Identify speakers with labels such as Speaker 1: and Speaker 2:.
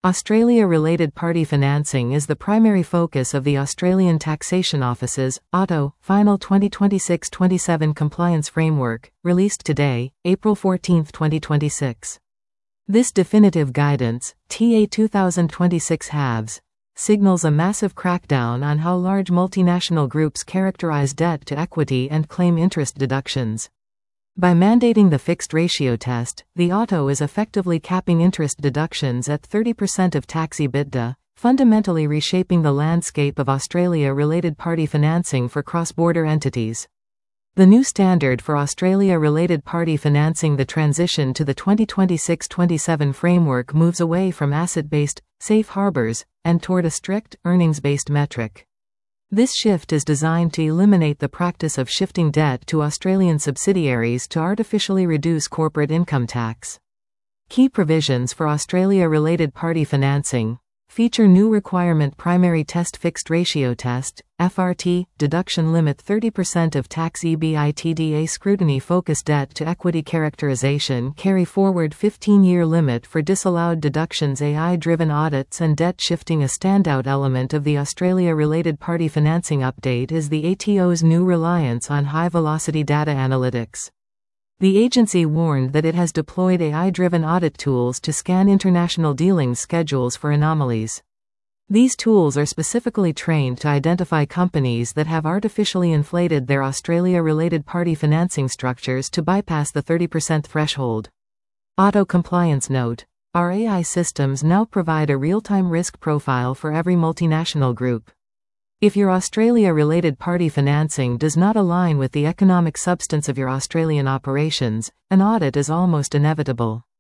Speaker 1: Australia-related party financing is the primary focus of the Australian Taxation Office's ATO Final 2026-27 Compliance Framework, released today, April 14, 2026. This definitive guidance, TA 2026 halves, signals a massive crackdown on how large multinational groups characterize debt to equity and claim interest deductions. By mandating the fixed ratio test, the ATO is effectively capping interest deductions at 30% of tax EBITDA, fundamentally reshaping the landscape of Australia-related party financing for cross-border entities. The new standard for Australia-related party financing, the transition to the 2026-27 framework, moves away from asset-based, safe harbors, and toward a strict, earnings-based metric. This shift is designed to eliminate the practice of shifting debt to Australian subsidiaries to artificially reduce corporate income tax. Key provisions for Australia-related party financing feature new requirement: primary test fixed ratio test, FRT, deduction limit 30% of tax EBITDA, scrutiny focused debt to equity characterization, carry forward 15-year limit for disallowed deductions, AI-driven audits and debt shifting. A standout element of the Australia-related party financing update is the ATO's new reliance on high-velocity data analytics. The agency warned that it has deployed AI-driven audit tools to scan international dealings schedules for anomalies. These tools are specifically trained to identify companies that have artificially inflated their Australia-related party financing structures to bypass the 30% threshold. Auto compliance note: our AI systems now provide a real-time risk profile for every multinational group. If your Australia-related party financing does not align with the economic substance of your Australian operations, an audit is almost inevitable.